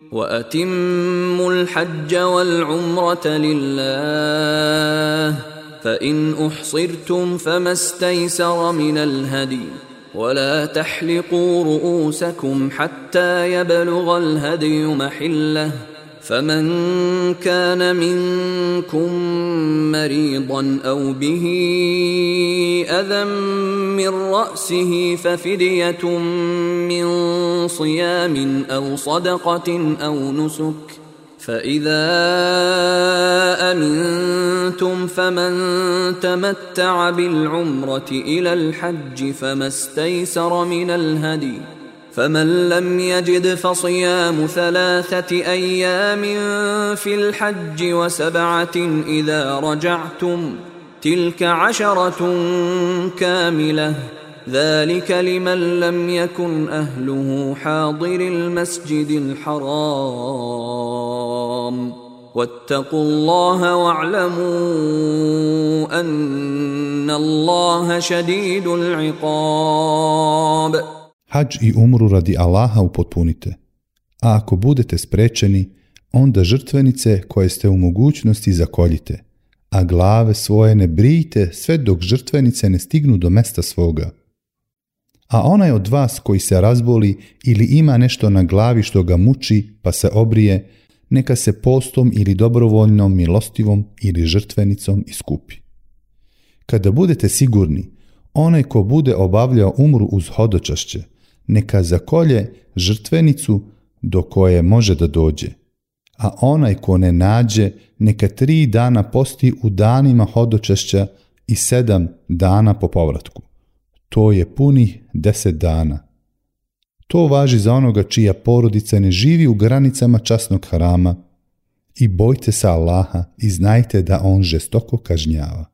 وَأَتِمُّوا الْحَجَّ وَالْعُمْرَةَ لِلَّهِ فَإِنْ أُحْصِرْتُمْ فَمَا اسْتَيْسَرَ مِنَ الْهَدْيِ وَلَا تَحْلِقُوا رُؤُوسَكُمْ حَتَّى يَبْلُغَ الْهَدْيُ مَحِلَّهُ فَمَنْ كَانَ مِنْكُمْ مَرِيضًا أَوْ بِهِ أَذًى مِّن رَّأْسِهِ فَفِدْيَةٌ مِّن صِيَامٍ أَوْ صَدَقَةٍ أَوْ نُسُكٍ فَإِذَا أَمِنْتُمْ فَمَنْ تَمَتَّعَ بِالْعُمْرَةِ إِلَى الْحَجِّ فَمَا اسْتَيْسَرَ مِنَ الْهَدْيِ فَمَنْ لَمْ يَجِدْ فَصِيَامُ 3 أيام في الحج و7 إذا رجعتم تلك 10 كاملة ذلك لمن لم يكن أهله حاضر المسجد الحرام واتقوا الله واعلموا أن الله شديد العقاب. Hadž i umru radi Allaha upotpunite, a ako budete sprečeni, onda žrtvenice koje ste u mogućnosti zakoljite, a glave svoje ne brijte sve dok žrtvenice ne stignu do mesta svoga. A onaj od vas koji se razboli ili ima nešto na glavi što ga muči pa se obrije, neka se postom ili dobrovoljnom milostivom ili žrtvenicom iskupi. Kada budete sigurni, onaj ko bude obavljao umru uz hodočašće, neka zakolje žrtvenicu do koje može da dođe, a onaj ko ne nađe, neka 3 dana posti u danima hodočašća i 7 dana po povratku. To je punih 10 dana. To važi za onoga čija porodica ne živi u granicama časnog harama i bojte se Allaha i znajte da on žestoko kažnjava.